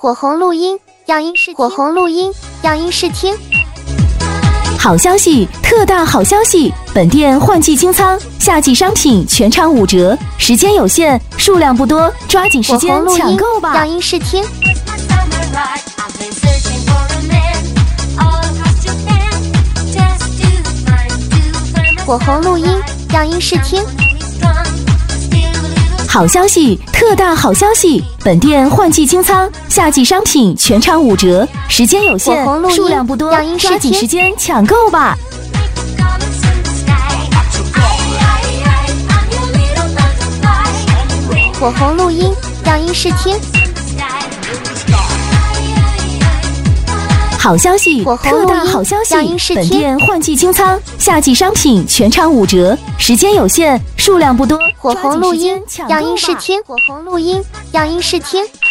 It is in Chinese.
火红录音，样音试听。火红录音，样音试听。 好消息，特大好消息！本店换季清仓，夏季商品全场5折，时间有限，数量不多，抓紧时间抢购吧！ 样音试听。火红录音，样音试听。 好消息，特大好消息！本店换季清仓，夏季商品全场5折，时间有限，数量不多，抓紧时间抢购吧！ 火红录音，样音试听。 好消息，特大好消息！本店换季清仓，夏季商品全场5折，时间有限，数量不多， 火红录音，样音试听。火红录音，样音试听。